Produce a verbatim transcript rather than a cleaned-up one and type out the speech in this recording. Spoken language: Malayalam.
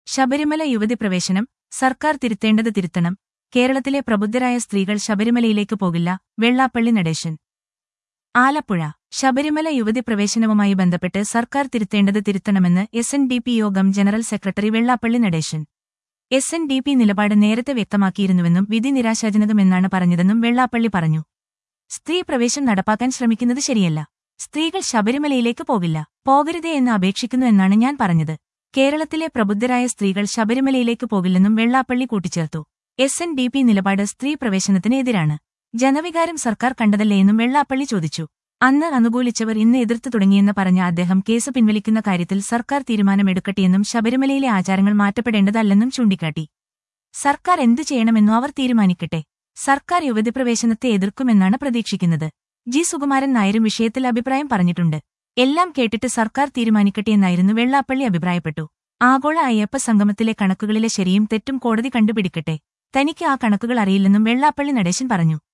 ശബരിമല യുവതി പ്രവേശനം സർക്കാർ തിരുത്തേണ്ടത് തിരുത്തണം. കേരളത്തിലെ പ്രബുദ്ധരായ സ്ത്രീകൾ ശബരിമലയിലേക്ക് പോകില്ല. വെള്ളാപ്പള്ളി നടേശൻ. ആലപ്പുഴ. ശബരിമല യുവതി പ്രവേശനവുമായി ബന്ധപ്പെട്ട് സർക്കാർ തിരുത്തേണ്ടത് തിരുത്തണമെന്ന് എസ് എൻ ഡി പി യോഗം general secretary Vellappally Natesan. S N D P നിലപാട് നേരത്തെ വ്യക്തമാക്കിയിരുന്നുവെന്നും വിധി നിരാശാജനകമെന്നാണ് പറഞ്ഞതെന്നും വെള്ളാപ്പള്ളി പറഞ്ഞു. സ്ത്രീ പ്രവേശം നടപ്പാക്കാൻ ശ്രമിക്കുന്നത് ശരിയല്ല. സ്ത്രീകൾ ശബരിമലയിലേക്ക് പോകില്ല. പോകരുതേ എന്ന് അപേക്ഷിക്കുന്നു എന്നാണ് ഞാൻ പറഞ്ഞത്. കേരളത്തിലെ പ്രബുദ്ധരായ സ്ത്രീകൾ ശബരിമലയിലേക്ക് പോകില്ലെന്നും വെള്ളാപ്പള്ളി കൂട്ടിച്ചേർത്തു. എസ് എൻ ഡി പി നിലപാട് സ്ത്രീ പ്രവേശനത്തിന് എതിരാണ്. ജനവികാരം സർക്കാർ കണ്ടതല്ലേയെന്നും വെള്ളാപ്പള്ളി ചോദിച്ചു. അന്ന് അനുകൂലിച്ചവർ ഇന്ന് എതിർത്തു തുടങ്ങിയെന്ന് പറഞ്ഞ അദ്ദേഹം കേസ് പിൻവലിക്കുന്ന കാര്യത്തിൽ സർക്കാർ തീരുമാനമെടുക്കട്ടെയെന്നും ശബരിമലയിലെ ആചാരങ്ങൾ മാറ്റപ്പെടേണ്ടതല്ലെന്നും ചൂണ്ടിക്കാട്ടി. സർക്കാർ എന്തു ചെയ്യണമെന്നും അവർ തീരുമാനിക്കട്ടെ. സർക്കാർ യുവതി പ്രവേശനത്തെ എതിർക്കുമെന്നാണ് പ്രതീക്ഷിക്കുന്നത്. ജി സുകുമാരൻ നായരും വിഷയത്തിൽ അഭിപ്രായം പറഞ്ഞിട്ടുണ്ട്. എല്ലാം കേട്ടിട്ട് സർക്കാർ തീരുമാനിക്കട്ടെയെന്നായിരുന്നു വെള്ളാപ്പള്ളി അഭിപ്രായപ്പെട്ടു. ആഗോള അയ്യപ്പ സംഗമത്തിലെ കണക്കുകളിലെ ശരിയും തെറ്റും കോടതി കണ്ടുപിടിക്കട്ടെ. തനിക്ക് ആ കണക്കുകൾ അറിയില്ലെന്നും വെള്ളാപ്പള്ളി നടേശൻ പറഞ്ഞു.